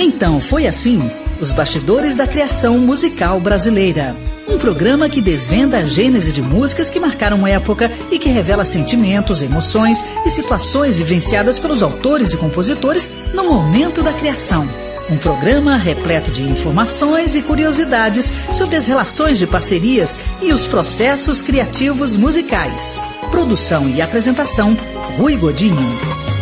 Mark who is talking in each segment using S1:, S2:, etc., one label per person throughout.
S1: Então foi assim, os bastidores da criação musical brasileira. Um programa que desvenda a gênese de músicas que marcaram época e que revela sentimentos, emoções e situações vivenciadas pelos autores e compositores no momento da criação. Um programa repleto de informações e curiosidades sobre as relações de parcerias e os processos criativos musicais. Produção e apresentação, Rui Godinho.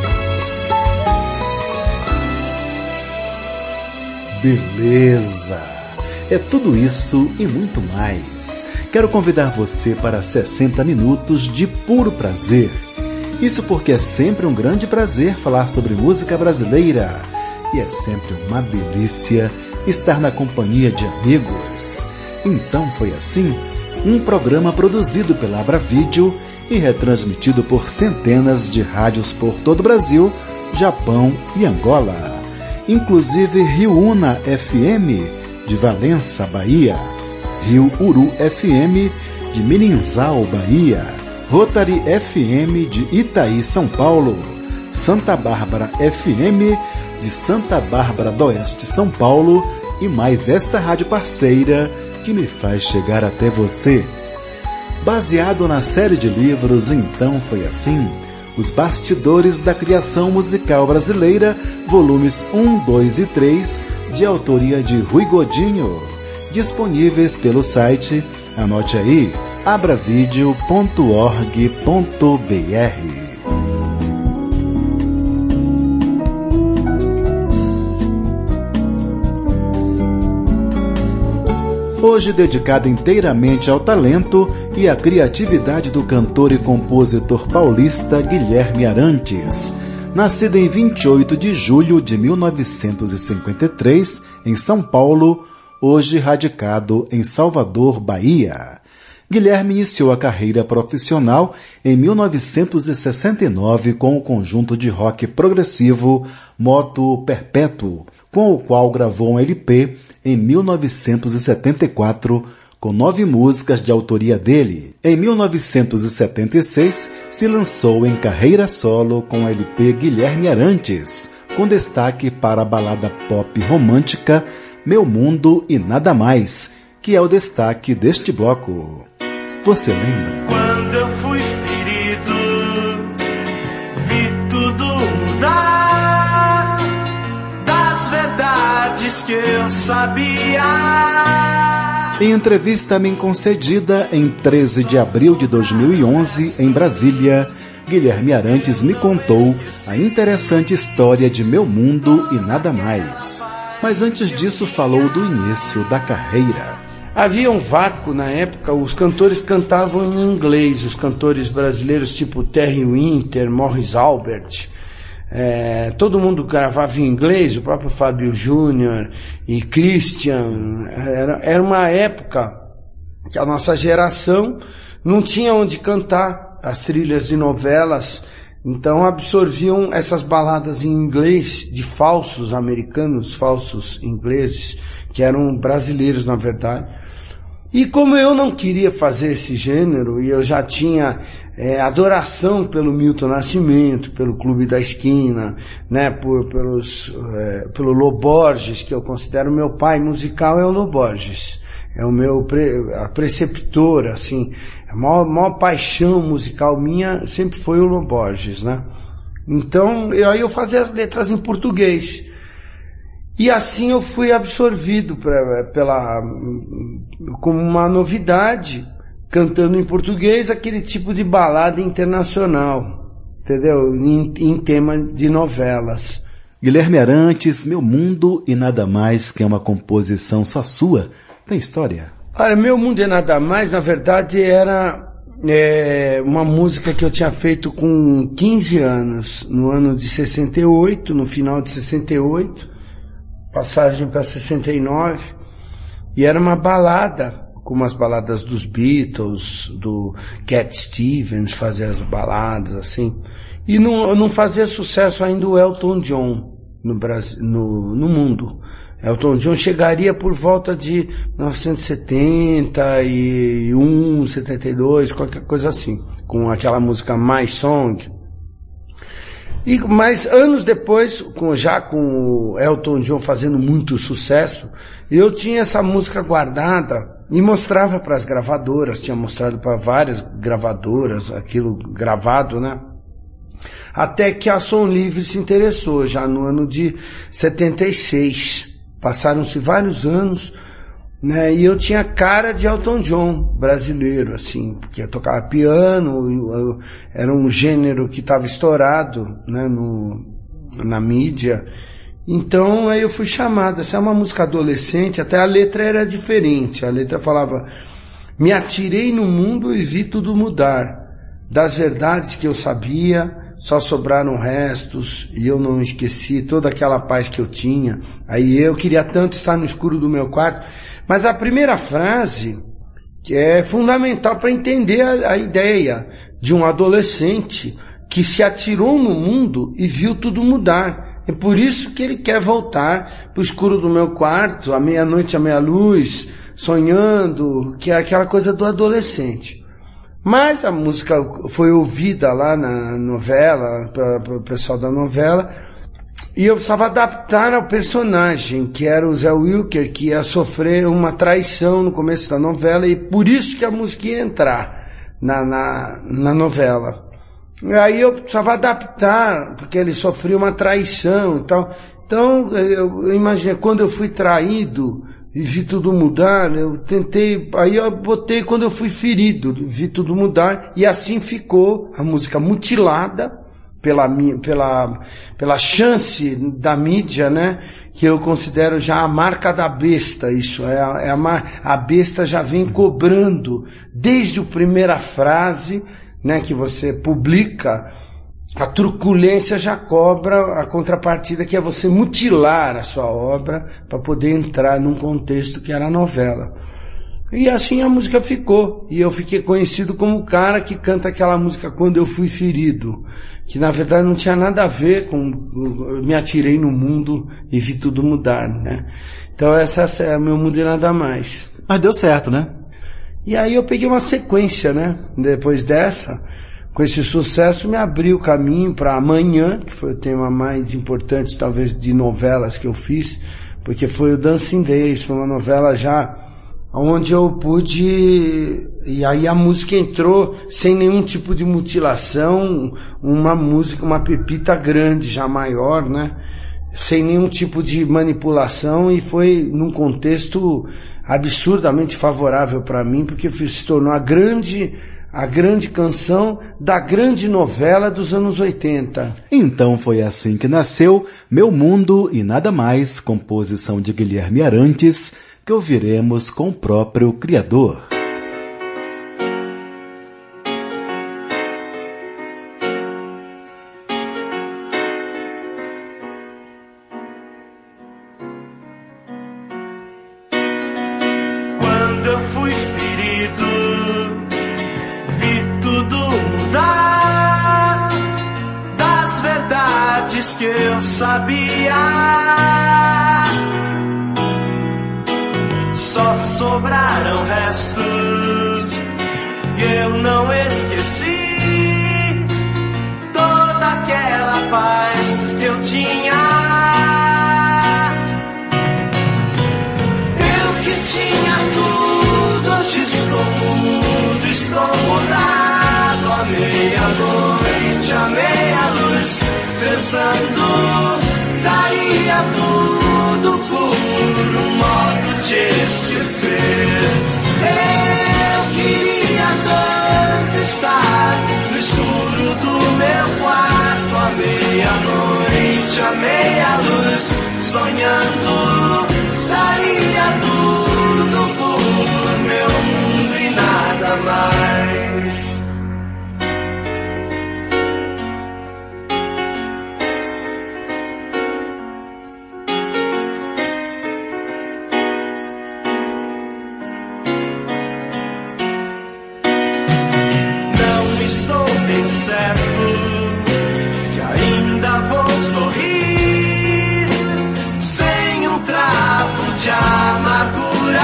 S2: Beleza! É tudo isso e muito mais. Quero convidar você para 60 minutos de puro prazer. Isso porque é sempre um grande prazer falar sobre música brasileira. E é sempre uma delícia estar na companhia de amigos. Então foi assim, um programa produzido pela Abravídeo e retransmitido por centenas de rádios por todo o Brasil, Japão e Angola. Inclusive Rio Una FM, de Valença, Bahia, Rio Uru FM, de Mirinzal, Bahia, Rotary FM, de Itaí, São Paulo, Santa Bárbara FM, de Santa Bárbara do Oeste, São Paulo, e mais esta rádio parceira que me faz chegar até você. Baseado na série de livros Então Foi Assim, Os Bastidores da Criação Musical Brasileira, volumes 1, 2 e 3, de autoria de Rui Godinho, disponíveis pelo site, anote aí, abravideo.org.br. Hoje dedicado inteiramente ao talento e à criatividade do cantor e compositor paulista Guilherme Arantes. Nascido em 28 de julho de 1953, em São Paulo, hoje radicado em Salvador, Bahia. Guilherme iniciou a carreira profissional em 1969 com o conjunto de rock progressivo Moto Perpétuo, com o qual gravou um LP em 1974, com 9 músicas de autoria dele. Em 1976, se lançou em carreira solo com o LP Guilherme Arantes, com destaque para a balada pop romântica Meu Mundo e Nada Mais, que é o destaque deste bloco. Você lembra?
S3: Quando eu fui ferido, vi tudo mudar, das verdades que eu sabia.
S2: Em entrevista a mim concedida em 13 de abril de 2011, em Brasília, Guilherme Arantes me contou a interessante história de Meu Mundo e Nada Mais. Mas antes disso falou do início da carreira.
S4: Havia um vácuo na época, os cantores cantavam em inglês, os cantores brasileiros tipo Terry Winter, Morris Albert. Todo mundo gravava em inglês, o próprio Fábio Júnior e Christian. Era uma época que a nossa geração não tinha onde cantar as trilhas de novelas, então absorviam essas baladas em inglês de falsos americanos, falsos ingleses, que eram brasileiros na verdade. E como eu não queria fazer esse gênero, e eu já tinha adoração pelo Milton Nascimento, pelo Clube da Esquina, né, pelo Lô Borges, que eu considero meu pai musical, é o Lô Borges. É o meu preceptor, assim, a maior paixão musical minha sempre foi o Lô Borges, né? Então, aí eu fazia as letras em português. E assim eu fui absorvido como uma novidade, cantando em português aquele tipo de balada internacional, entendeu? Em tema de novelas.
S2: Guilherme Arantes, Meu Mundo e Nada Mais, que é uma composição só sua, tem história?
S4: Olha, Meu Mundo e Nada Mais, na verdade, era uma música que eu tinha feito com 15 anos, no ano de 68, no final de 68, passagem para 69, e era uma balada, como as baladas dos Beatles, do Cat Stevens, fazia as baladas assim, e não fazia sucesso ainda o Elton John no Brasil, no mundo. Elton John chegaria por volta de 1971, 72, qualquer coisa assim, com aquela música My Song. Mas anos depois, já com o Elton John fazendo muito sucesso, eu tinha essa música guardada e mostrava para as gravadoras, tinha mostrado para várias gravadoras, aquilo gravado, né? Até que a Som Livre se interessou, já no ano de 76. Passaram-se vários anos, né? E eu tinha cara de Elton John brasileiro, assim, porque eu tocava piano, era um gênero que estava estourado, né, na mídia. Então aí eu fui chamado. Essa é uma música adolescente, até a letra era diferente. A letra falava: me atirei no mundo e vi tudo mudar. Das verdades que eu sabia, só sobraram restos, e eu não esqueci toda aquela paz que eu tinha. Aí eu queria tanto estar no escuro do meu quarto. Mas a primeira frase, que é fundamental para entender a ideia de um adolescente que se atirou no mundo e viu tudo mudar. É por isso que ele quer voltar para o escuro do meu quarto, à meia-noite, à meia-luz, sonhando, que é aquela coisa do adolescente. Mas a música foi ouvida lá na novela, para o pessoal da novela, e eu precisava adaptar ao personagem, que era o Zé Wilker, que ia sofrer uma traição no começo da novela, e por isso que a música ia entrar na novela. Aí eu precisava adaptar, porque ele sofreu uma traição e tal. Então, eu imaginei, quando eu fui traído e vi tudo mudar, eu tentei, aí eu botei quando eu fui ferido, vi tudo mudar, e assim ficou a música mutilada pela chance da mídia, né, que eu considero já a marca da besta. Isso a besta já vem cobrando desde a primeira frase, né, que você publica. A truculência já cobra a contrapartida, que é você mutilar a sua obra para poder entrar num contexto que era a novela. E assim a música ficou. E eu fiquei conhecido como o cara que canta aquela música Quando Eu Fui Ferido, que na verdade não tinha nada a ver com me atirei no mundo e vi tudo mudar, né? Então essa é o meu mundo e nada mais.
S2: Mas deu certo, né?
S4: E aí eu peguei uma sequência, né? Depois dessa, com esse sucesso, me abriu o caminho para Amanhã, que foi o tema mais importante, talvez, de novelas que eu fiz, porque foi o Dancing Days, foi uma novela já onde eu pude, e aí a música entrou sem nenhum tipo de mutilação, uma música, uma pepita grande, já maior, né? Sem nenhum tipo de manipulação, e foi num contexto absurdamente favorável para mim, porque se tornou a grande canção da grande novela dos anos 80.
S2: Então foi assim que nasceu Meu Mundo e Nada Mais, composição de Guilherme Arantes, que ouviremos com o próprio criador.
S3: Quando eu fui ferido, vi tudo mudar. Das verdades que eu sabia, só sobraram restos, e eu não esqueci toda aquela paz que eu tinha. Eu que tinha tudo, hoje estou mudo, estou mudado. À meia-noite, à meia-luz, pensando, daria tudo por um modo de esquecer. Eu queria tanto estar no escuro do meu quarto, à meia-noite, à meia-luz, sonhando, daria tudo por meu mundo e nada mais. Estou bem certo que ainda vou sorrir, sem um travo de amargura.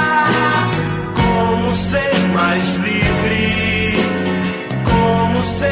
S3: Como ser mais livre, como ser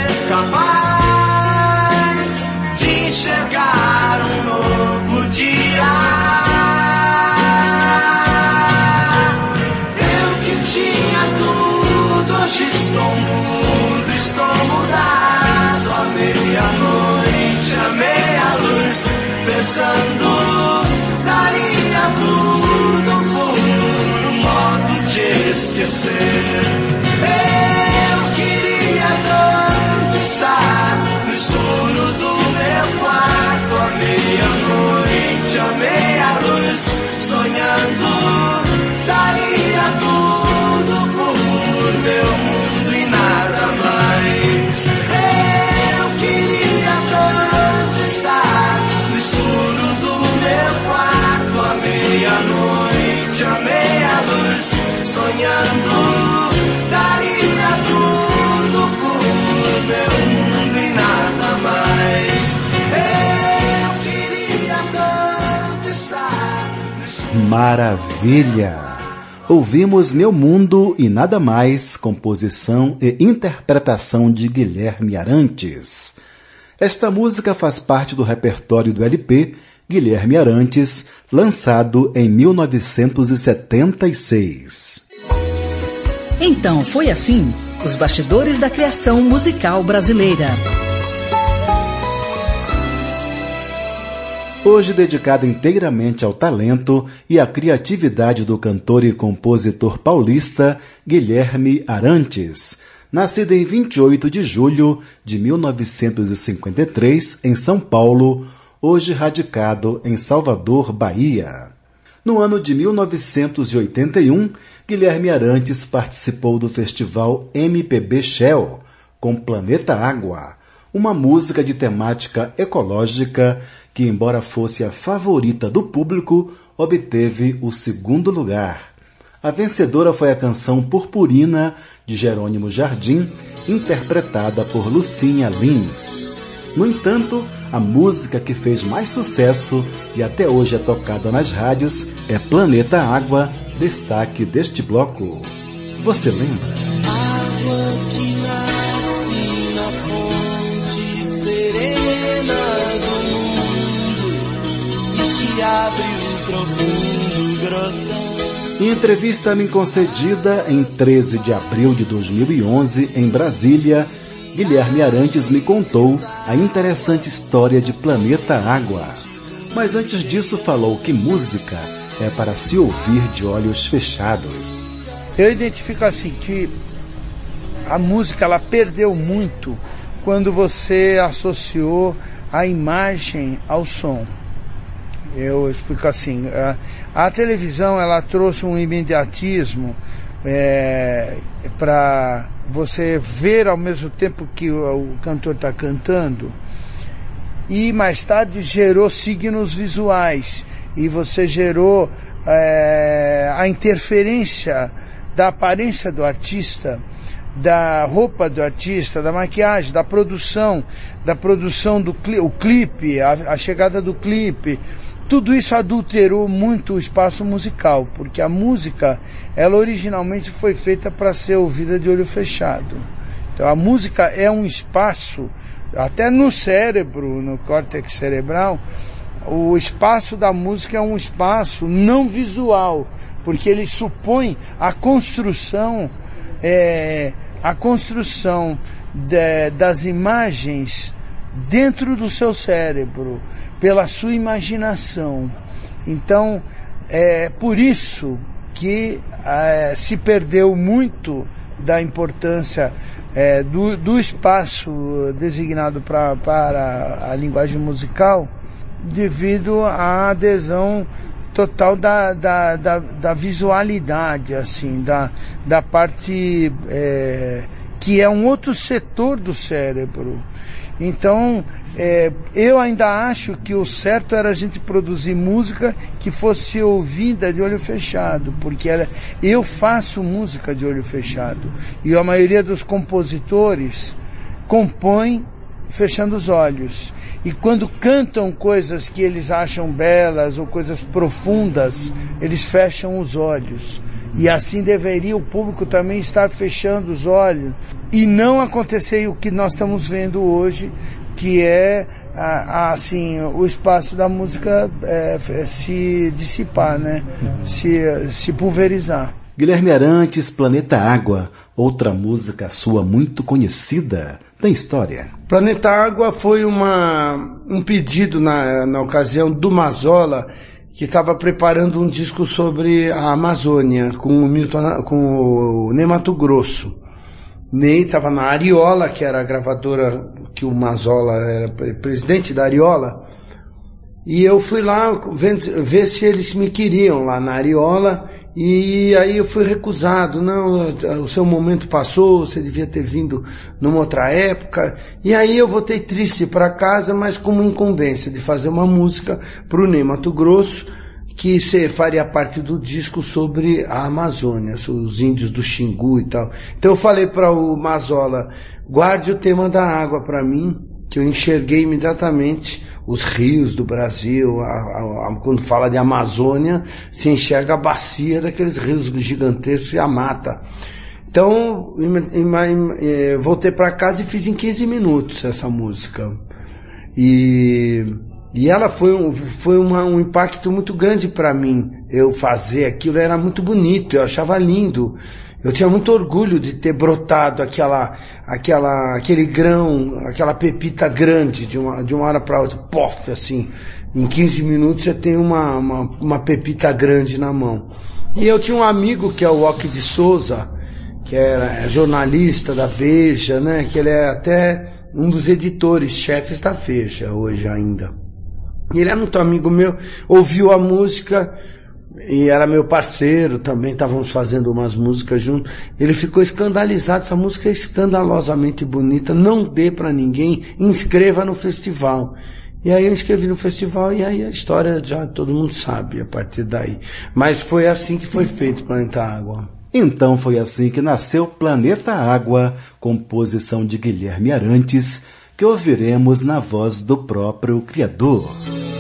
S3: pensando, daria tudo por um modo de esquecer. Eu queria tanto estar no escuro do meu quarto, à meia-noite, à meia-luz, sonhando, daria tudo por meu mundo e nada mais. Eu queria tanto estar no escuro do meu quarto, à meia-noite, à meia-luz, sonhando, daria tudo por meu mundo e nada mais. Eu queria tanto estar no escuro.
S2: Maravilha! Ouvimos Meu Mundo e Nada Mais, composição e interpretação de Guilherme Arantes. Esta música faz parte do repertório do LP Guilherme Arantes, lançado em 1976.
S1: Então foi assim, os bastidores da criação musical brasileira.
S2: Hoje dedicado inteiramente ao talento e à criatividade do cantor e compositor paulista Guilherme Arantes, nascido em 28 de julho de 1953 em São Paulo, hoje radicado em Salvador, Bahia. No ano de 1981, Guilherme Arantes participou do festival MPB Shell com Planeta Água, uma música de temática ecológica que, embora fosse a favorita do público, obteve o segundo lugar. A vencedora foi a canção Purpurina, de Jerônimo Jardim, interpretada por Lucinha Lins. No entanto, a música que fez mais sucesso e até hoje é tocada nas rádios é Planeta Água, destaque deste bloco. Você lembra?
S5: Água que nasce na fonte serena do mundo e que abre o profundo grotão.
S2: Em entrevista-me concedida em 13 de abril de 2011, em Brasília, Guilherme Arantes me contou a interessante história de Planeta Água. Mas antes disso falou que música é para se ouvir de olhos fechados.
S4: Eu identifico assim que a música ela perdeu muito quando você associou a imagem ao som. Eu explico assim, a televisão ela trouxe um imediatismo para você ver ao mesmo tempo que o cantor está cantando, e mais tarde gerou signos visuais e você gerou a interferência da aparência do artista, da roupa do artista, da maquiagem, da produção do clipe, a chegada do clipe. Tudo isso adulterou muito o espaço musical, porque a música, ela originalmente foi feita para ser ouvida de olho fechado. Então a música é um espaço, até no cérebro, no córtex cerebral, o espaço da música é um espaço não visual, porque ele supõe a construção das imagens dentro do seu cérebro, pela sua imaginação. Então, é por isso que se perdeu muito da importância do espaço designado para a linguagem musical, devido à adesão total da visualidade, assim, da parte que é um outro setor do cérebro. Então, eu ainda acho que o certo era a gente produzir música que fosse ouvida de olho fechado, porque eu faço música de olho fechado, e a maioria dos compositores compõem fechando os olhos, e quando cantam coisas que eles acham belas ou coisas profundas, eles fecham os olhos. E assim deveria o público também estar fechando os olhos e não acontecer o que nós estamos vendo hoje, que é assim, o espaço da música se dissipar, né? Se pulverizar.
S2: Guilherme Arantes, Planeta Água, outra música sua muito conhecida. Tem história?
S4: Planeta Água foi um pedido na ocasião do Mazola, que estava preparando um disco sobre a Amazônia, com o Ney Matogrosso. Ney estava na Ariola, que era a gravadora que o Mazola era presidente da Ariola, e eu fui lá ver se eles me queriam lá na Ariola, e aí eu fui recusado. Não, o seu momento passou, você devia ter vindo numa outra época. E aí eu voltei triste para casa, mas com uma incumbência de fazer uma música para o Ney Matogrosso, que faria parte do disco sobre a Amazônia, os índios do Xingu e tal. Então eu falei para o Mazola, guarde o tema da água para mim, que eu enxerguei imediatamente os rios do Brasil. Quando fala de Amazônia, se enxerga a bacia daqueles rios gigantescos e a mata. Então, voltei para casa e fiz em 15 minutos essa música. E ela foi um impacto muito grande para mim. Eu fazer aquilo era muito bonito, eu achava lindo. Eu tinha muito orgulho de ter brotado aquele grão, aquela pepita grande de uma hora para outra, pof, assim. Em 15 minutos você tem uma pepita grande na mão. E eu tinha um amigo que é o Ock de Souza, que é jornalista da Veja, né? Que ele é até um dos editores-chefes da Veja hoje ainda. E ele é muito amigo meu, ouviu a música e era meu parceiro também, estávamos fazendo umas músicas juntos. Ele ficou escandalizado, essa música é escandalosamente bonita, não dê para ninguém, inscreva no festival. E aí eu inscrevi no festival e aí a história já todo mundo sabe a partir daí. Mas foi assim que foi feito Planeta Água.
S2: Então foi assim que nasceu Planeta Água, composição de Guilherme Arantes, que ouviremos na voz do próprio criador.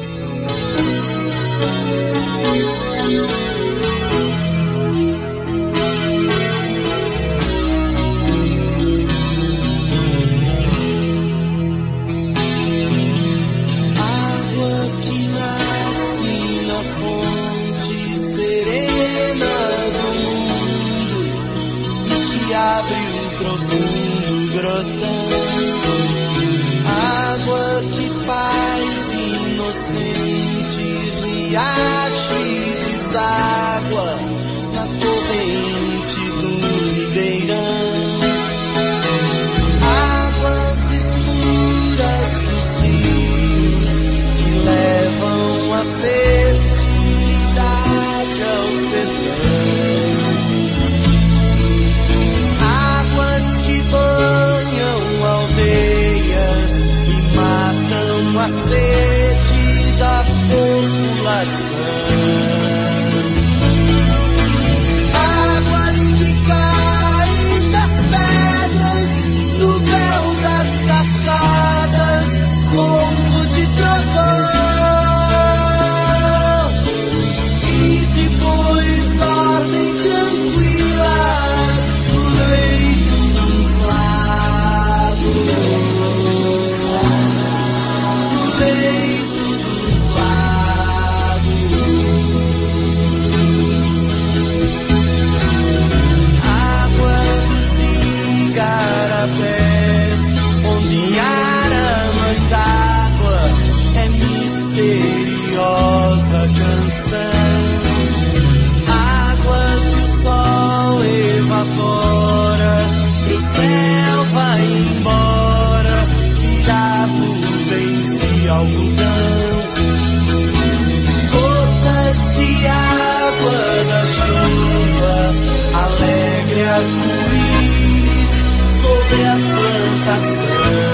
S5: Riacho e deságua na corrente do Ribeirão. Águas escuras dos rios que levam a fertilidade ao sertão. Águas que banham aldeias e matam a sede da população. Águas que caem das pedras no véu das cascadas, ronco de trovão. E depois dormem tranquilas no leito dos lagos. No leito dos lagos. Água dos igarapés, onde Aramas d'água é misteriosa canção. Água que o sol evapora, pro céu vai embora, virar nuvens de algodão. Gotas de água da chuva, alegre arco-íris sobre a plantação.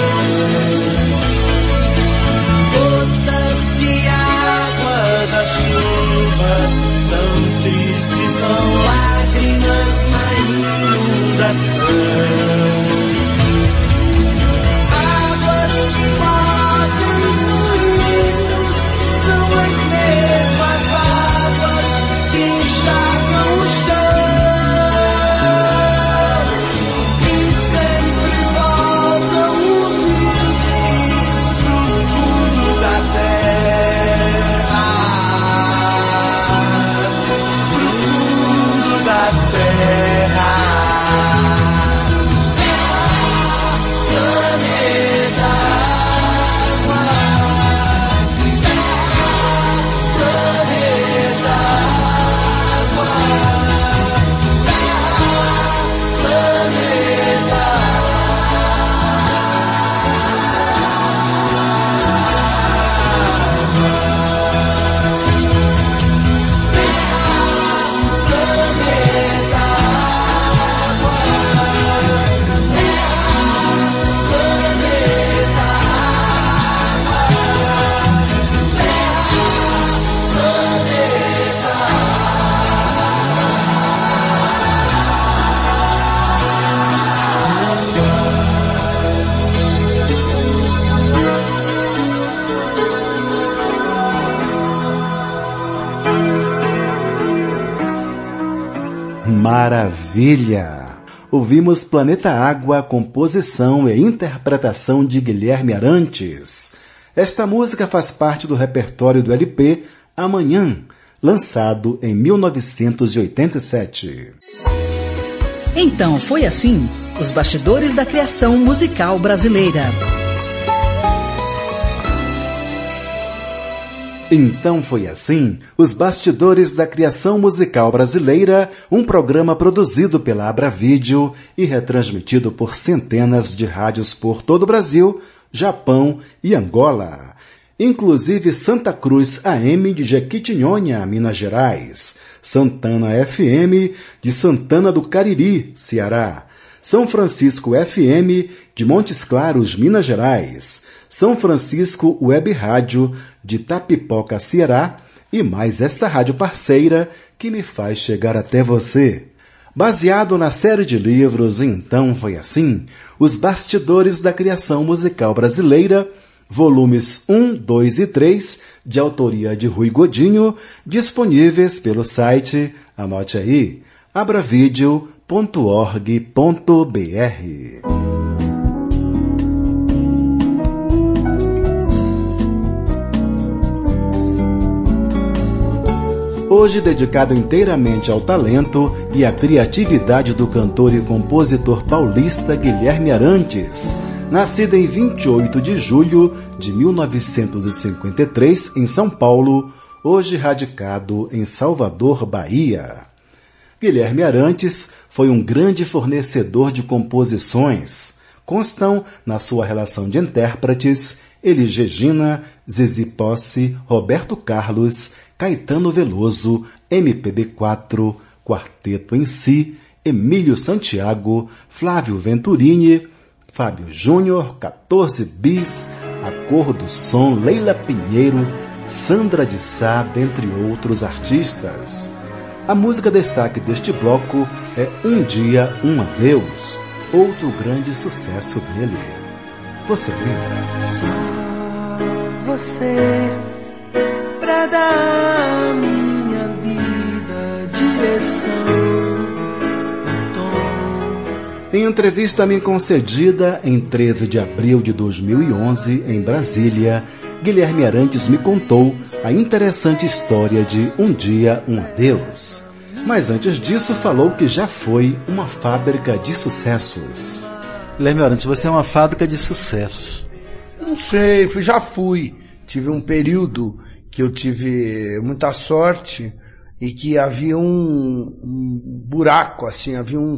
S5: Gotas de água da chuva, tão tristes são lágrimas na inundação. Águas que movem no
S2: Maravilha! Ouvimos Planeta Água, composição e interpretação de Guilherme Arantes. Esta música faz parte do repertório do LP Amanhã, lançado em 1987.
S1: Então foi assim, os bastidores da criação musical brasileira.
S2: Então foi assim, os bastidores da criação musical brasileira, um programa produzido pela Abravídeo e retransmitido por centenas de rádios por todo o Brasil, Japão e Angola. Inclusive Santa Cruz AM de Jequitinhonha, Minas Gerais, Santana FM de Santana do Cariri, Ceará, São Francisco FM de Montes Claros, Minas Gerais, São Francisco Web Rádio de Tapipoca, Ceará, e mais esta rádio parceira que me faz chegar até você. Baseado na série de livros Então Foi Assim, Os Bastidores da Criação Musical Brasileira, volumes 1, 2 e 3, de autoria de Rui Godinho, disponíveis pelo site, anote aí, abravideo.org.br. Hoje dedicado inteiramente ao talento e à criatividade do cantor e compositor paulista Guilherme Arantes, nascido em 28 de julho de 1953 em São Paulo, hoje radicado em Salvador, Bahia. Guilherme Arantes foi um grande fornecedor de composições. Constam na sua relação de intérpretes Elis Regina, Zizi Posse, Roberto Carlos, Caetano Veloso, MPB4, Quarteto em Si, Emílio Santiago, Flávio Venturini, Fábio Júnior, 14 Bis, A Cor do Som, Leila Pinheiro, Sandra de Sá, dentre outros artistas. A música destaque deste bloco é Um Dia, Um Adeus, outro grande sucesso dele. Você lembra?
S5: Só você pra dar à minha vida direção.
S2: Em entrevista a mim concedida em 13 de abril de 2011, em Brasília, Guilherme Arantes me contou a interessante história de Um Dia, Um Adeus. Mas antes disso, falou que já foi uma fábrica de sucessos.
S6: Guilherme Arantes, você é uma fábrica de sucessos.
S4: Não sei, já fui. Tive um período que eu tive muita sorte e que havia um buraco, assim, havia um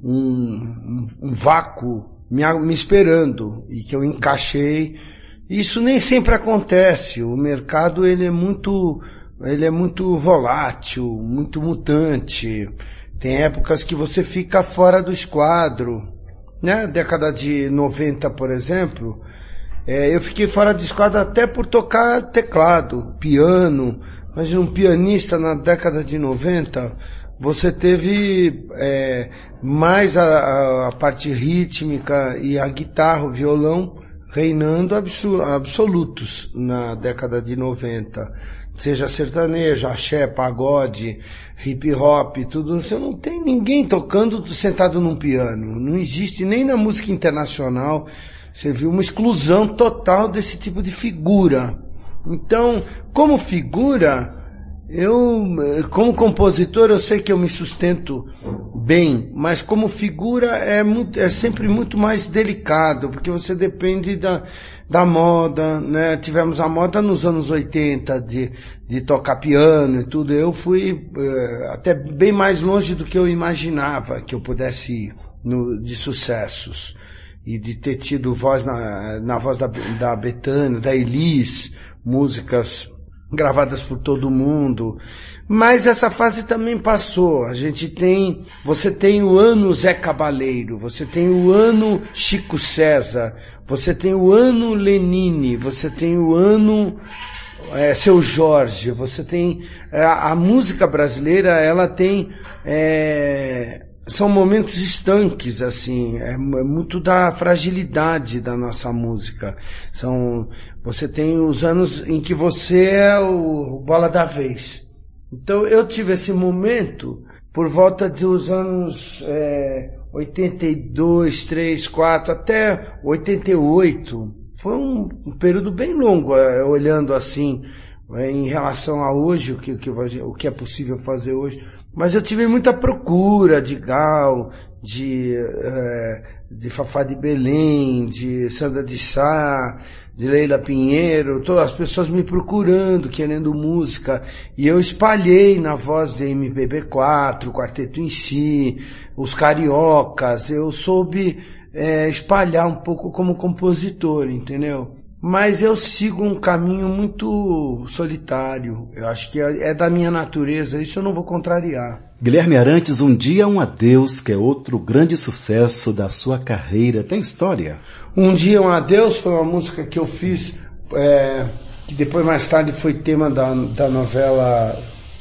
S4: vácuo me esperando e que eu encaixei. Isso nem sempre acontece. O mercado ele é muito volátil, muito mutante. Tem épocas que você fica fora do esquadro, né? Década de 90, por exemplo, eu fiquei fora do esquadro até por tocar teclado, piano. Imagina um pianista na década de 90, você teve mais a parte rítmica e a guitarra, o violão reinando absolutos na década de 90. Seja sertanejo, axé, pagode, hip hop, tudo. Você não tem ninguém tocando sentado num piano. Não existe nem na música internacional. Você viu uma exclusão total desse tipo de figura. Então, como figura, como compositor, eu sei que eu me sustento bem, mas como figura é sempre muito mais delicado, porque você depende da moda, né? Tivemos a moda nos anos 80 de tocar piano e tudo. Eu fui até bem mais longe do que eu imaginava que eu pudesse ir de sucessos. E de ter tido voz na voz da Bethânia, da Elis, músicas gravadas por todo mundo. Mas essa fase também passou. Você tem o ano Zé Cabaleiro, você tem o ano Chico César, você tem o ano Lenine, você tem o ano Seu Jorge, você tem a música brasileira, ela tem são momentos estanques, assim, é muito da fragilidade da nossa música. Você tem os anos em que você é o bola da vez. Então eu tive esse momento por volta dos anos 82, 3, 4, até 88. Foi um período bem longo, olhando assim, em relação a hoje, o que é possível fazer hoje. Mas eu tive muita procura de Gal, de Fafá de Belém, de Sandra de Sá, de Leila Pinheiro, todas as pessoas me procurando, querendo música, e eu espalhei na voz de MPB4, o Quarteto em Si, os Cariocas, eu soube espalhar um pouco como compositor, entendeu? Mas eu sigo um caminho muito solitário, eu acho que é da minha natureza, isso eu não vou contrariar.
S2: Guilherme Arantes, Um Dia Um Adeus, que é outro grande sucesso da sua carreira, tem história?
S4: Um Dia Um Adeus foi uma música que eu fiz, que depois mais tarde foi tema da novela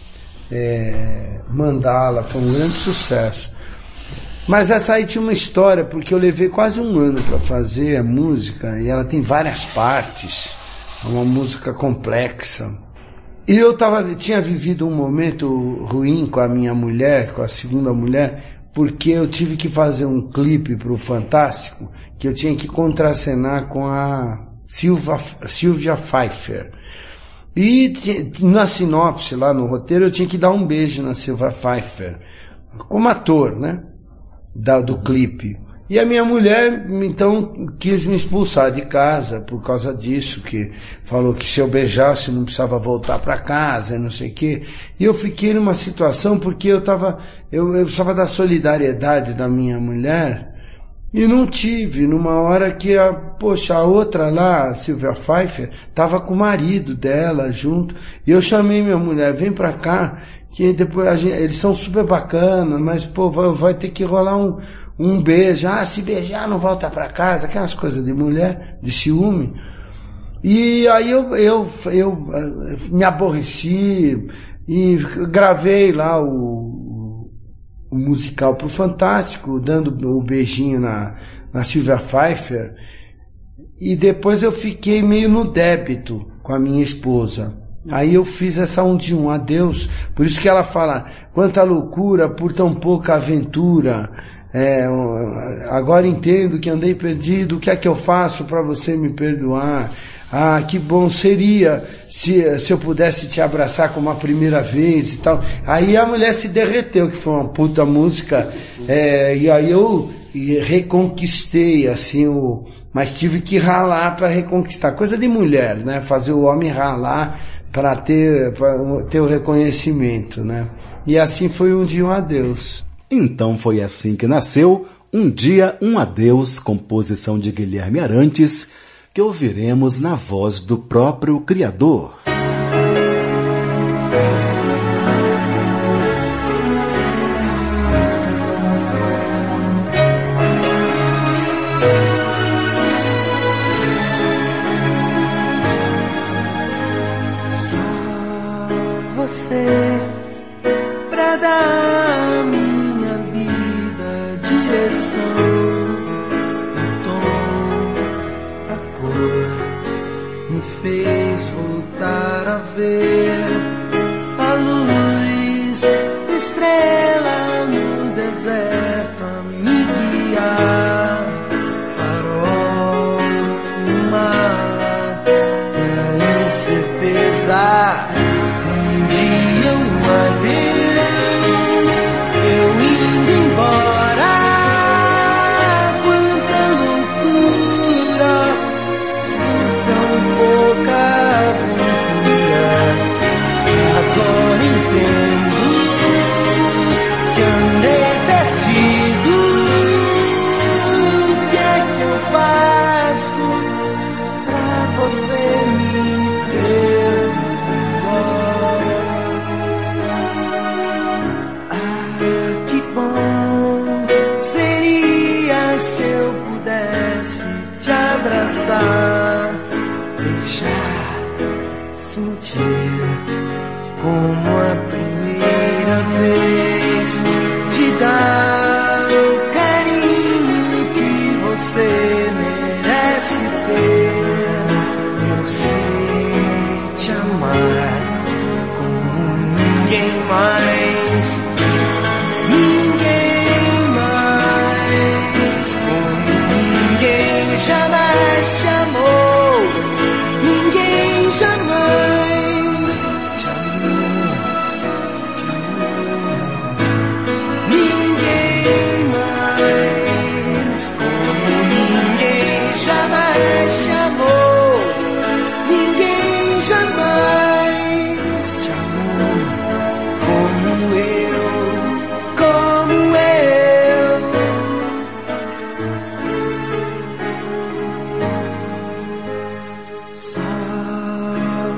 S4: Mandala, foi um grande sucesso. Mas essa aí tinha uma história, porque eu levei quase um ano para fazer a música, e ela tem várias partes, é uma música complexa. E eu tinha vivido um momento ruim com a minha mulher, com a segunda mulher, porque eu tive que fazer um clipe pro Fantástico, que eu tinha que contracenar com a Silvia Pfeiffer. E na sinopse, lá no roteiro, eu tinha que dar um beijo na Silvia Pfeiffer, como ator, né? Do clipe. E a minha mulher, então, quis me expulsar de casa por causa disso, que falou que se eu beijasse não precisava voltar para casa, não sei o quê. E eu fiquei numa situação porque eu precisava da solidariedade da minha mulher, e não tive, numa hora que a outra lá, a Silvia Pfeiffer, tava com o marido dela junto, e eu chamei minha mulher, vem pra cá, que depois eles são super bacanas, mas vai ter que rolar um beijo, se beijar não volta pra casa, aquelas coisas de mulher, de ciúme. E aí eu me aborreci e gravei lá o musical pro Fantástico, dando o beijinho na Silvia Pfeiffer, e depois eu fiquei meio no débito com a minha esposa. Aí eu fiz essa Um Dia Um Adeus, por isso que ela fala, quanta loucura por tão pouca aventura, agora entendo que andei perdido, o que é que eu faço para você me perdoar? Que bom seria se eu pudesse te abraçar como a primeira vez e tal. Aí a mulher se derreteu, que foi uma puta música, e aí eu reconquistei, assim, mas tive que ralar para reconquistar. Coisa de mulher, né? Fazer o homem ralar para ter o reconhecimento, né? E assim foi Um Dia Um Adeus.
S2: Então foi assim que nasceu Um Dia Um Adeus, composição de Guilherme Arantes, que ouviremos na voz do próprio criador.
S5: Você pra dar à minha vida direção, o tom, a cor, me fez voltar a ver a luz, estrela no deserto a me guiar, farol, mar, e a incerteza. Adeus, eu indo embora, quanta loucura, por tão pouca aventura. Agora entendo que andei perdido. O que é que eu faço pra você me perdoar? Se eu pudesse te abraçar, beijar, sentir como a primeira vez, te dar o carinho que você merece ter. Eu sei te amar como ninguém mais.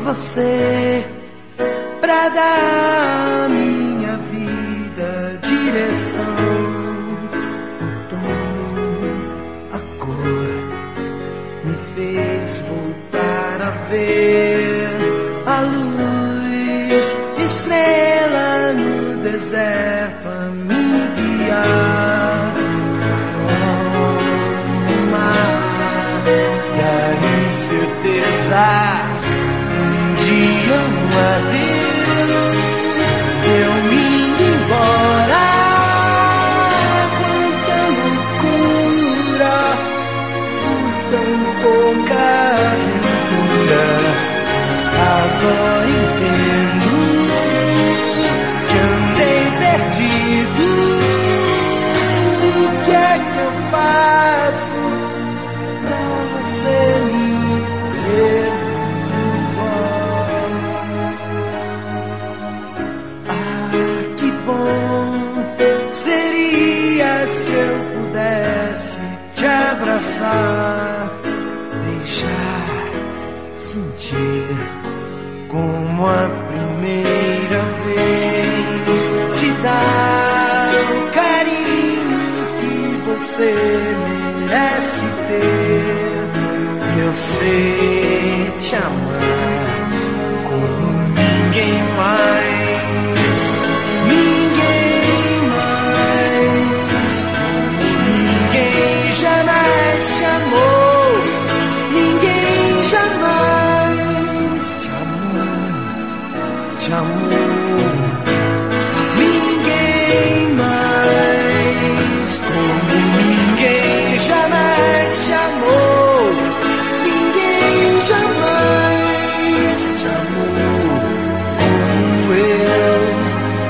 S5: você pra dar à minha vida direção, o tom, a cor me fez voltar a ver a luz, estrela no deserto a me guiar, farol no mar e a incerteza. Um adeus, eu me indo embora. Quanta loucura por tão pouca aventura. Agora entendo que andei perdido. O que é que eu faço pra você me ver? Se eu pudesse te abraçar, deixar, sentir como a primeira vez, te dar o carinho que você merece ter, e eu sei te amar como ninguém mais. Jamais te amou, ninguém jamais te amou, ninguém mais, como ninguém jamais te amou, ninguém jamais te amou, como eu.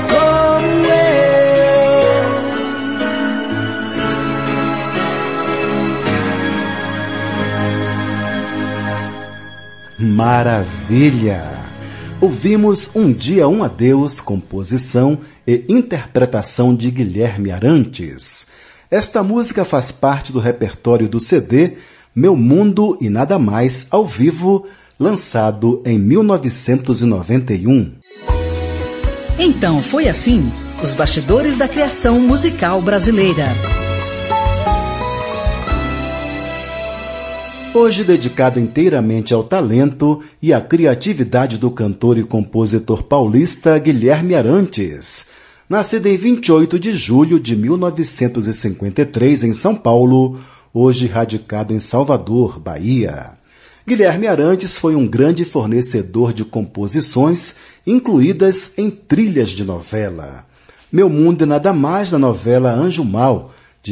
S2: Maravilha! Ouvimos Um Dia, Um Adeus, composição e interpretação de Guilherme Arantes. Esta música faz parte do repertório do CD Meu Mundo e Nada Mais, ao vivo, lançado em 1991.
S1: Então foi assim, os bastidores da criação musical brasileira.
S2: Hoje dedicado inteiramente ao talento e à criatividade do cantor e compositor paulista Guilherme Arantes. Nascido em 28 de julho de 1953 em São Paulo, hoje radicado em Salvador, Bahia. Guilherme Arantes foi um grande fornecedor de composições, incluídas em trilhas de novela. Meu Mundo e Nada Mais, na novela Anjo Mal, de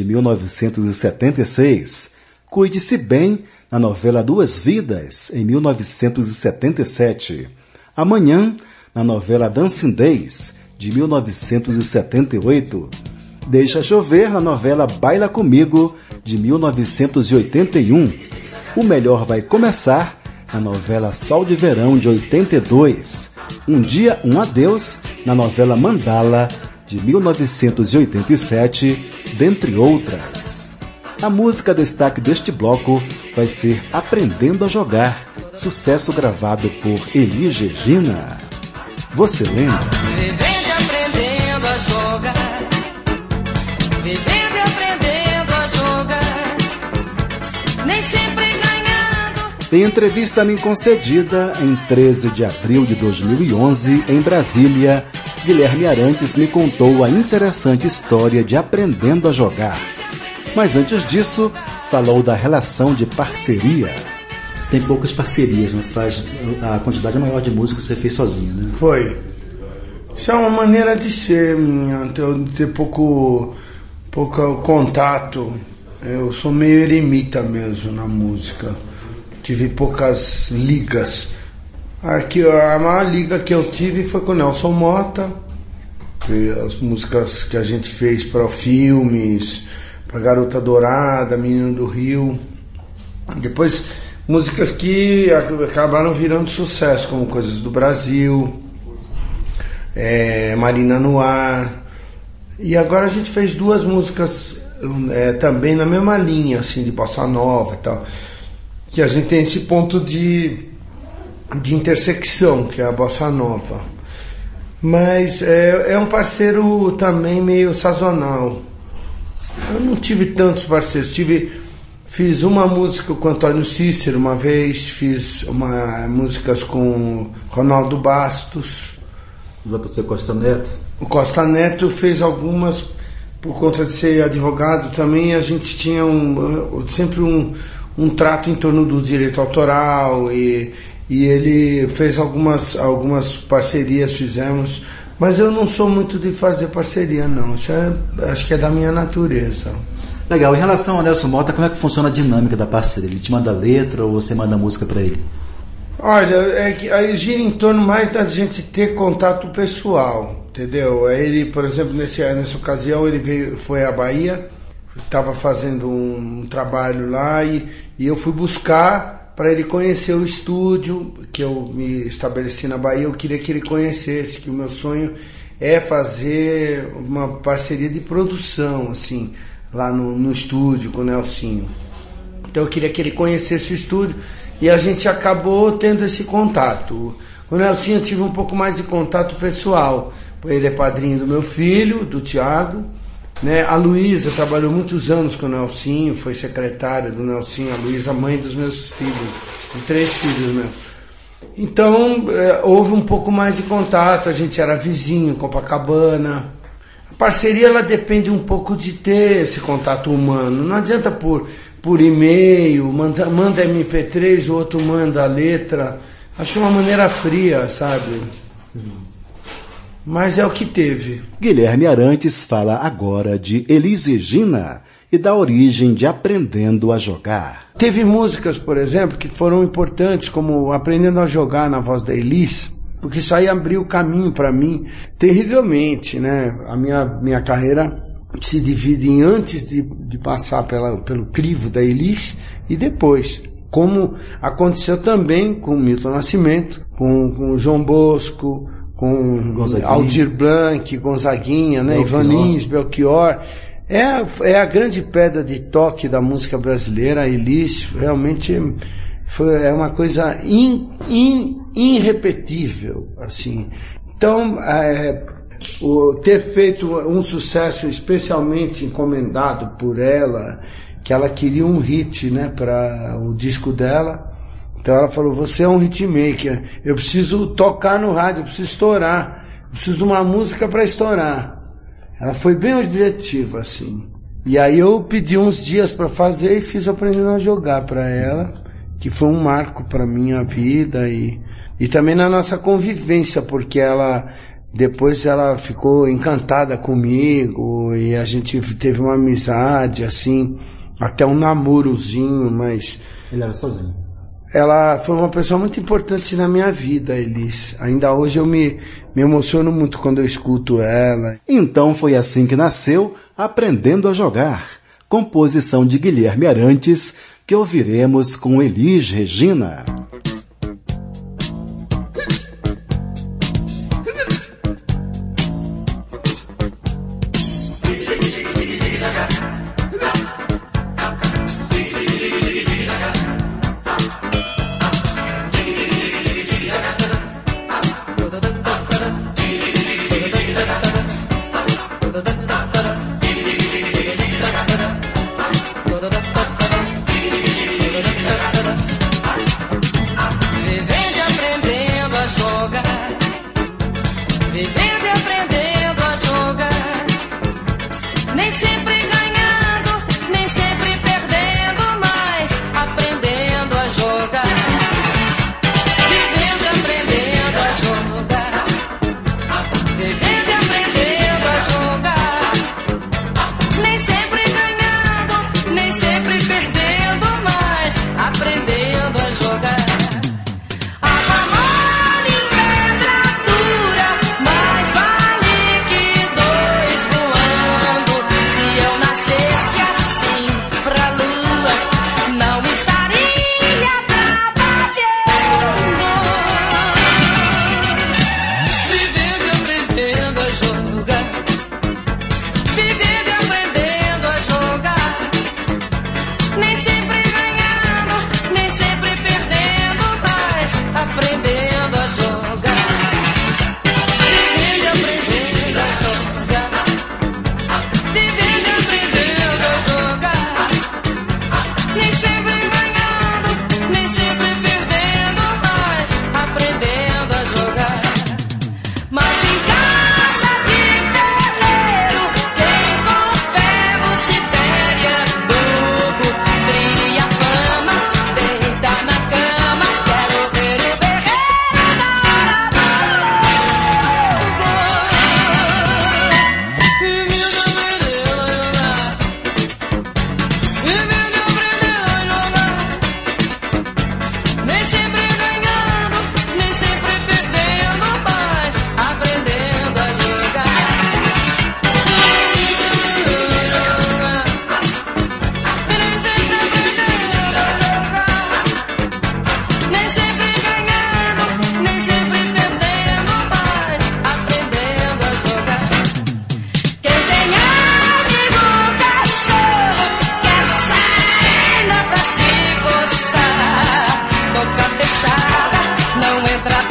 S2: 1976. Cuide-se Bem, na novela Duas Vidas, em 1977. Amanhã, na novela Dancing Days, de 1978. Deixa Chover, na novela Baila Comigo, de 1981. O Melhor Vai Começar, na novela Sol de Verão, de 82. Um Dia, Um Adeus, na novela Mandala, de 1987, dentre outras. A música destaque deste bloco vai ser Aprendendo a Jogar, sucesso gravado por Elis Regina. Você lembra?
S7: Vivendo e aprendendo a jogar, vivendo e aprendendo a jogar, nem sempre ganhando.
S2: Em entrevista a mim concedida em 13 de abril de 2011, em Brasília, Guilherme Arantes me contou a interessante história de Aprendendo a Jogar. Mas antes disso, falou da relação de parceria.
S6: Você tem poucas parcerias, né? Faz a quantidade maior de música que você fez sozinho, né?
S4: Foi. Isso é uma maneira de ser minha, ter pouco contato. Eu sou meio eremita mesmo na música. Tive poucas ligas. Aqui, a maior liga que eu tive foi com o Nelson Motta. As músicas que a gente fez para filmes, para Garota Dourada, Menino do Rio. Depois, músicas que acabaram virando sucesso, como Coisas do Brasil, Marina no Ar. E agora a gente fez duas músicas também na mesma linha, assim, de bossa nova e tal. Que a gente tem esse ponto de de intersecção, que é a bossa nova. Mas é um parceiro também meio sazonal. Eu não tive tantos parceiros. Fiz uma música com Antônio Cícero uma vez, fiz músicas com Ronaldo Bastos.
S6: Você Costa Neto?
S4: O Costa Neto fez algumas, por conta de ser advogado também, a gente tinha sempre um trato em torno do direito autoral e ele fez algumas parcerias, fizemos, mas eu não sou muito de fazer parceria não, isso acho que é da minha natureza.
S6: Legal, em relação ao Nelson Motta, como é que funciona a dinâmica da parceria? Ele te manda letra ou você manda música para ele?
S4: Olha, aí gira em torno mais da gente ter contato pessoal, entendeu? Ele, por exemplo, nessa ocasião, ele foi à Bahia, estava fazendo um trabalho lá e eu fui buscar para ele conhecer o estúdio que eu me estabeleci na Bahia. Eu queria que ele conhecesse, que o meu sonho é fazer uma parceria de produção, assim, lá no estúdio com o Nelsinho. Então eu queria que ele conhecesse o estúdio e a gente acabou tendo esse contato. Com o Nelsinho eu tive um pouco mais de contato pessoal. Ele é padrinho do meu filho, do Thiago, né? A Luísa trabalhou muitos anos com o Nelsinho, foi secretária do Nelsinho. A Luísa, mãe dos meus filhos, de 3 filhos meus. Então houve um pouco mais de contato, a gente era vizinho, Copacabana. A parceria ela depende um pouco de ter esse contato humano. Não adianta por e-mail, manda MP3, o outro manda a letra. Acho uma maneira fria, sabe? Mas é o que teve.
S2: Guilherme Arantes fala agora de Elis Regina e da origem de Aprendendo a Jogar.
S4: Teve músicas, por exemplo, que foram importantes, como Aprendendo a Jogar, na voz da Elis, porque isso aí abriu o caminho para mim terrivelmente, né? A minha carreira se divide em antes de passar pelo crivo da Elis e depois, como aconteceu também com o Milton Nascimento, com o João Bosco, com Aldir Blanc, Gonzaguinha, né? Ivan Lins, Belchior. É a grande pedra de toque da música brasileira. A Elis realmente é uma coisa irrepetível, assim. Então, ter feito um sucesso especialmente encomendado por ela, que ela queria um hit, né, para o disco dela. Então ela falou: você é um hitmaker, eu preciso tocar no rádio, eu preciso estourar, eu preciso de uma música para estourar. Ela foi bem objetiva, assim. E aí eu pedi uns dias para fazer e fiz Aprendendo a Jogar para ela, que foi um marco para minha vida e também na nossa convivência, porque depois ela ficou encantada comigo e a gente teve uma amizade, assim, até um namorozinho, mas...
S6: Ele era sozinho.
S4: Ela foi uma pessoa muito importante na minha vida, Elis. Ainda hoje eu me emociono muito quando eu escuto ela.
S2: Então foi assim que nasceu Aprendendo a Jogar, composição de Guilherme Arantes, que ouviremos com Elis Regina.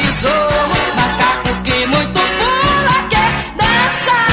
S7: besouro, macaco que muito pula quer dançar.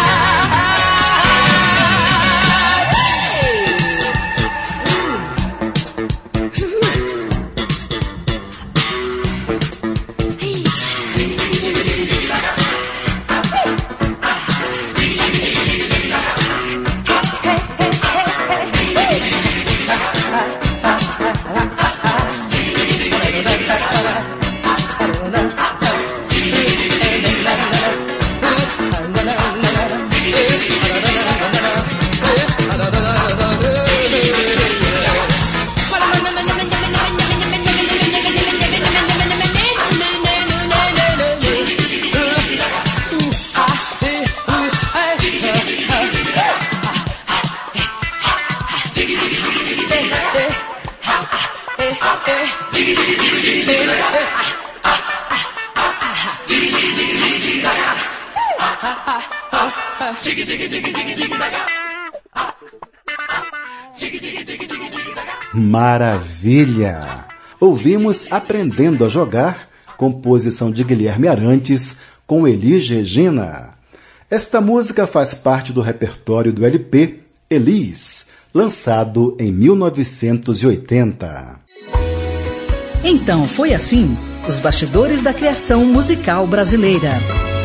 S2: Maravilha! Ouvimos Aprendendo a Jogar, composição de Guilherme Arantes, com Elis Regina. Esta música faz parte do repertório do LP Elis, lançado em 1980.
S1: Então foi assim, os bastidores da criação musical brasileira.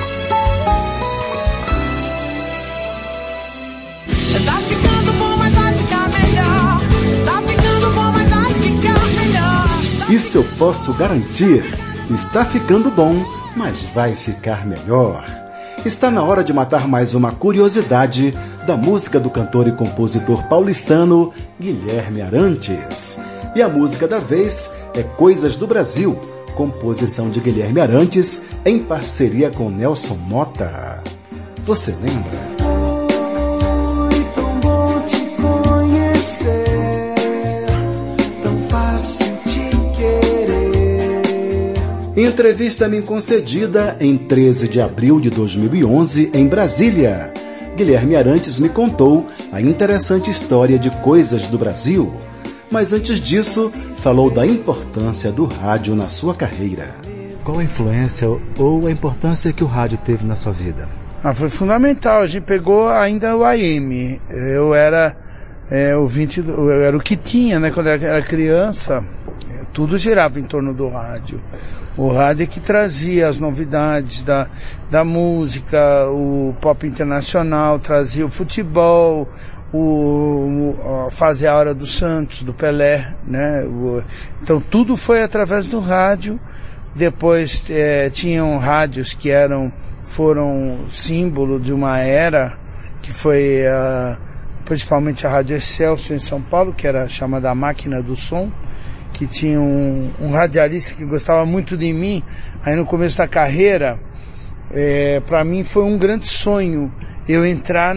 S7: Tá ficando bom, mas vai ficar melhor. Tá ficando bom, mas vai ficar melhor.
S2: Isso eu posso garantir. Está ficando bom, mas vai ficar melhor. Está na hora de matar mais uma curiosidade da música do cantor e compositor paulistano Guilherme Arantes. E a música da vez é Coisas do Brasil, composição de Guilherme Arantes em parceria com Nelson Motta. Você lembra?
S5: Foi tão bom te conhecer, tão fácil te querer.
S2: Em entrevista-me concedida em 13 de abril de 2011 em Brasília, Guilherme Arantes me contou a interessante história de Coisas do Brasil. Mas antes disso, falou da importância do rádio na sua carreira.
S6: Qual a influência ou a importância que o rádio teve na sua vida?
S4: Foi fundamental. A gente pegou ainda o AM. Eu era ouvinte, eu era o que tinha, né? Quando eu era criança, tudo girava em torno do rádio. O rádio é que trazia as novidades da música, o pop internacional, trazia o futebol, fazer a hora do Santos, do Pelé, né? Então tudo foi através do rádio. Depois tinham rádios que foram símbolo de uma era, que foi principalmente a Rádio Excelsior em São Paulo, que era chamada a Máquina do Som, que tinha um radialista que gostava muito de mim. Aí no começo da carreira, para mim foi um grande sonho eu entrar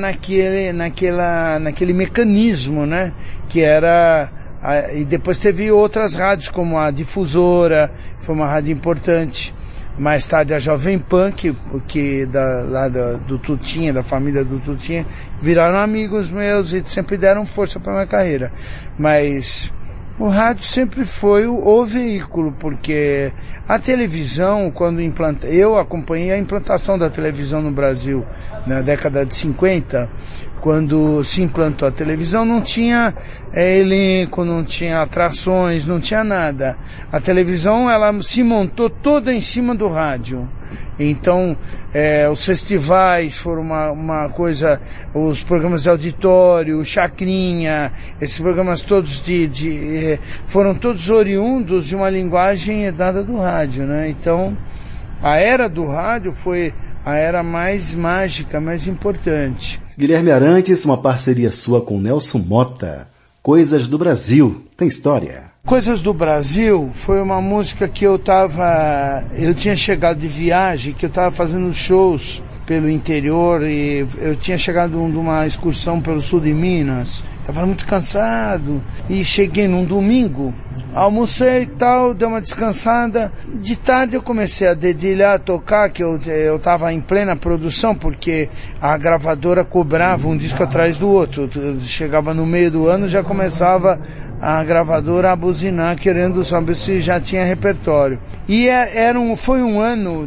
S4: naquele mecanismo, né? Que era... E depois teve outras rádios, como a Difusora, que foi uma rádio importante. Mais tarde a Jovem Pan, que lá do Tutinha, da família do Tutinha, viraram amigos meus e sempre deram força para minha carreira. Mas o rádio sempre foi o veículo, porque a televisão, quando eu acompanhei a implantação da televisão no Brasil na década de 50, quando se implantou a televisão, não tinha elenco, não tinha atrações, não tinha nada. A televisão, ela se montou toda em cima do rádio. Então, os festivais foram uma coisa, os programas de auditório, o Chacrinha, esses programas todos foram todos oriundos de uma linguagem herdada do rádio, né? Então, a era do rádio foi a era mais mágica, mais importante.
S2: Guilherme Arantes, uma parceria sua com Nelson Motta. Coisas do Brasil. Tem história?
S4: Coisas do Brasil foi uma música que eu tinha chegado de viagem, que eu estava fazendo shows pelo interior, e eu tinha chegado de uma excursão pelo sul de Minas. Estava muito cansado e cheguei num domingo, almocei e tal, dei uma descansada. De tarde eu comecei a dedilhar, a tocar, que eu estava em plena produção, porque a gravadora cobrava um disco atrás do outro. Chegava no meio do ano, já começava a gravadora a buzinar, querendo saber se já tinha repertório. E foi um ano,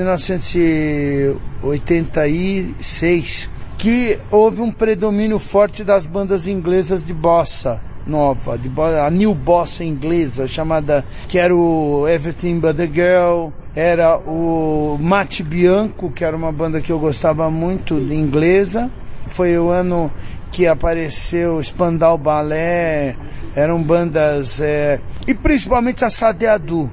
S4: 1986, que houve um predomínio forte das bandas inglesas de bossa nova, a new bossa inglesa, que era o Everything But The Girl, era o Mate Bianco, que era uma banda que eu gostava muito, inglesa. Foi o ano que apareceu Spandau Ballet, eram bandas, e principalmente a Sade Adu,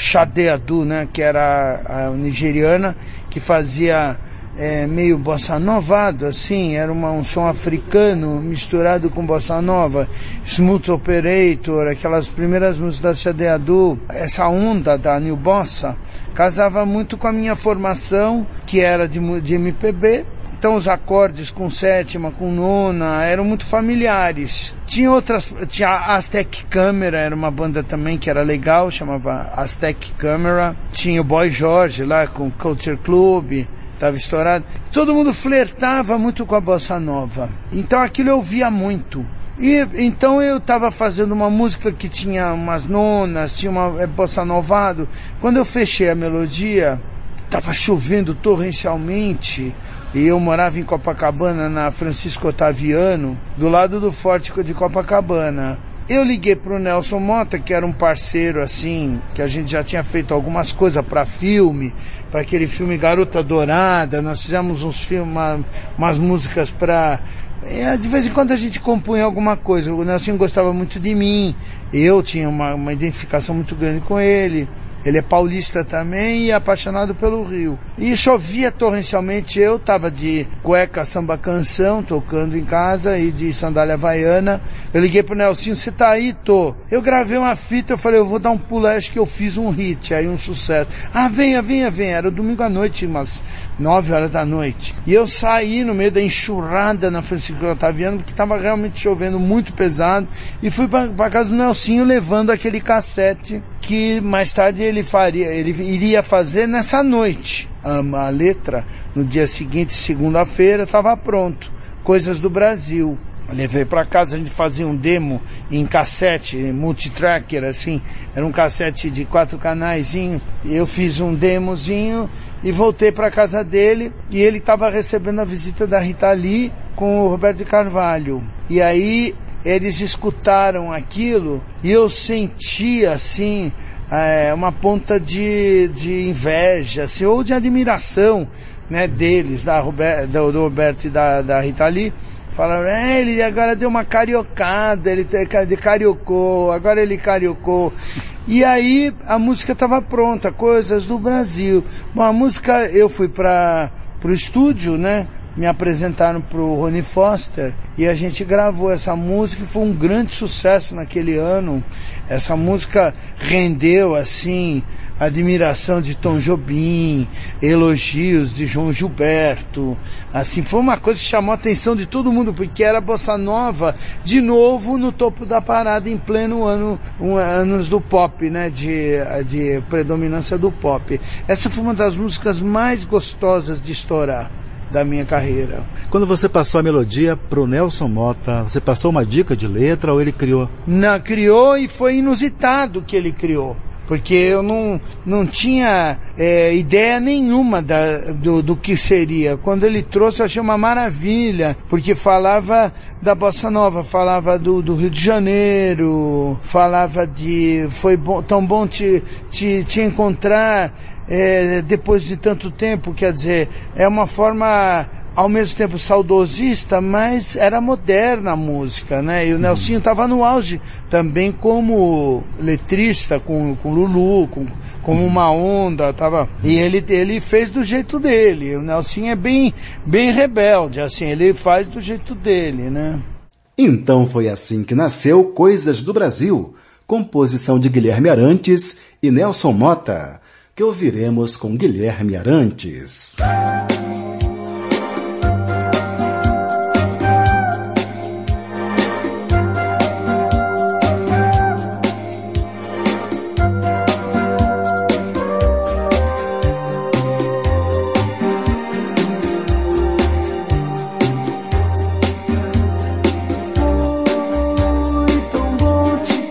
S4: né, que era a nigeriana, que fazia meio bossa novado, assim, era um som africano misturado com bossa nova, Smooth Operator, aquelas primeiras músicas da Sade Adu. Essa onda da New Bossa casava muito com a minha formação, que era de MPB. Então os acordes com sétima, com nona, eram muito familiares. Tinha a Aztec Camera, era uma banda também que era legal, chamava Aztec Camera. Tinha o Boy George lá com Culture Club, estava estourado. Todo mundo flertava muito com a bossa nova. Então aquilo eu via muito. E então eu estava fazendo uma música que tinha umas nonas, tinha uma bossa novado. Quando eu fechei a melodia, estava chovendo torrencialmente. E eu morava em Copacabana, na Francisco Otaviano, do lado do Forte de Copacabana. Eu liguei pro Nelson Motta, que era um parceiro, assim, que a gente já tinha feito algumas coisas para filme, para aquele filme Garota Dourada. Nós fizemos umas músicas para... de vez em quando a gente compunha alguma coisa. O Nelson gostava muito de mim, eu tinha uma identificação muito grande com ele. Ele é paulista também e apaixonado pelo Rio. E chovia torrencialmente, eu tava de cueca samba canção, tocando em casa, e de sandália havaiana. Eu liguei pro Nelsinho, você tá aí? Tô. Eu gravei uma fita, eu falei, eu vou dar um pulo, acho que eu fiz um hit, aí um sucesso. Ah, venha. Era domingo à noite, umas 9 horas da noite. E eu saí no meio da enxurrada na Francisco Otaviano, porque tava realmente chovendo muito pesado, e fui pra casa do Nelsinho levando aquele cassete que mais tarde ele iria fazer nessa noite. A letra, no dia seguinte, segunda-feira, estava pronto. Coisas do Brasil. Eu levei para casa, a gente fazia um demo em cassete, multitracker, assim. Era um cassete de 4 canaizinho. Eu fiz um demozinho e voltei para casa dele. E ele estava recebendo a visita da Rita Lee com o Roberto de Carvalho. E aí eles escutaram aquilo e eu senti, assim, uma ponta de inveja, assim, ou de admiração, né, deles, do Roberto e da Rita Lee. Falaram, ele agora deu uma cariocada, ele cariocou, agora ele cariocou. E aí a música estava pronta, Coisas do Brasil. Bom, a música, eu fui pro estúdio, né, me apresentaram pro Ronnie Foster e a gente gravou essa música e foi um grande sucesso naquele ano. Essa música rendeu, assim, admiração de Tom Jobim, elogios de João Gilberto, assim, foi uma coisa que chamou a atenção de todo mundo, porque era bossa nova, de novo no topo da parada em pleno anos do pop, né, de predominância do pop. Essa foi uma das músicas mais gostosas de estourar da minha carreira.
S2: Quando você passou a melodia pro Nelson Motta, você passou uma dica de letra ou ele criou?
S4: Não, criou, e foi inusitado que ele criou. Porque eu não tinha ideia nenhuma do que seria. Quando ele trouxe, eu achei uma maravilha, porque falava da Bossa Nova, falava do Rio de Janeiro, falava foi tão bom te encontrar depois de tanto tempo. Quer dizer, é uma forma ao mesmo tempo saudosista, mas era moderna a música, né? E o Nelsinho estava no auge também como letrista, com Lulu, como uma onda, tava. E ele fez do jeito dele. O Nelsinho é bem rebelde, assim, ele faz do jeito dele, né?
S2: Então foi assim que nasceu Coisas do Brasil, composição de Guilherme Arantes e Nelson Motta, que ouviremos com Guilherme Arantes.
S5: Foi tão bom te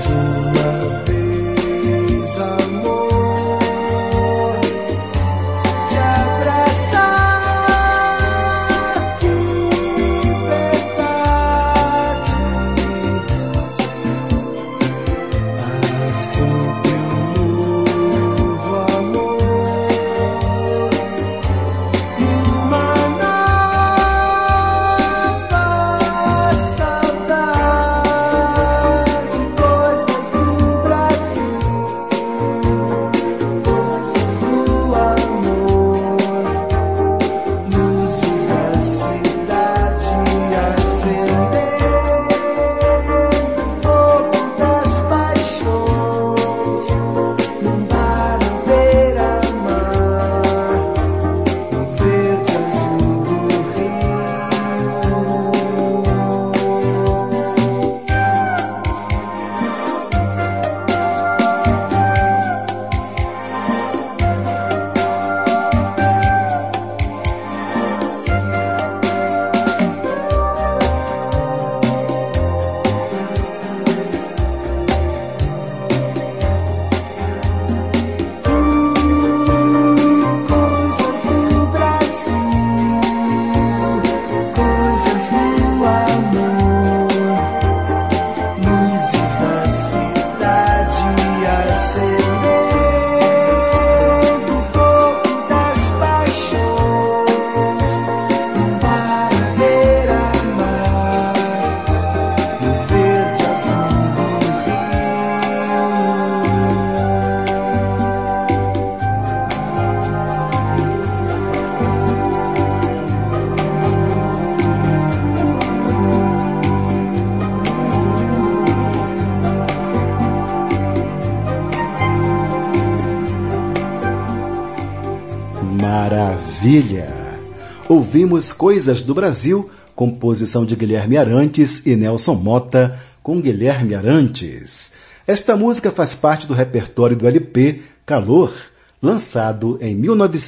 S2: Maravilha! Ouvimos Coisas do Brasil, composição de Guilherme Arantes e Nelson Motta, com Guilherme Arantes. Esta música faz parte do repertório do LP Calor, lançado em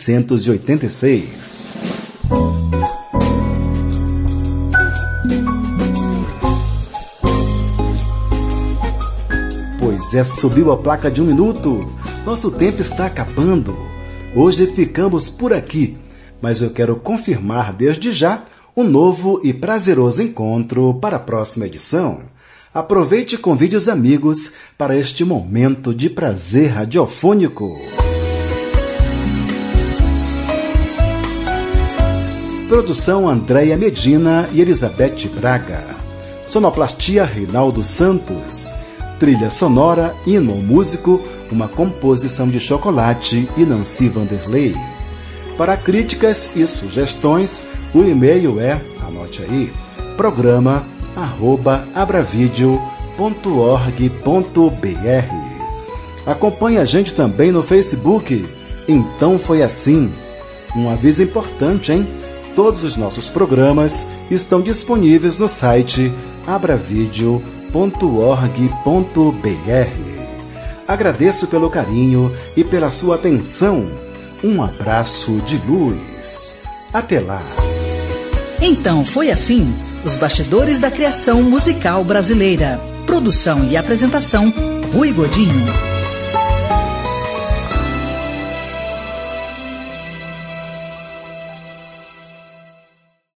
S2: 1986. Pois é, subiu a placa de 1 minuto. Nosso tempo está acabando. Hoje ficamos por aqui, mas eu quero confirmar desde já um novo e prazeroso encontro para a próxima edição. Aproveite e convide os amigos para este momento de prazer radiofônico. Produção Andréia Medina e Elizabeth Braga. Sonoplastia Reinaldo Santos. Trilha sonora Hino ao Músico, uma composição de Chocolate e Nancy Vanderlei. Para críticas e sugestões, o e-mail é, anote aí, programa@abravideo.org.br. Acompanhe a gente também no Facebook. Então Foi Assim. Um aviso importante, hein? Todos os nossos programas estão disponíveis no site abravideo.org.br. Agradeço pelo carinho e pela sua atenção. Um abraço de luz. Até lá.
S1: Então Foi Assim, os bastidores da criação musical brasileira. Produção e apresentação, Rui Godinho.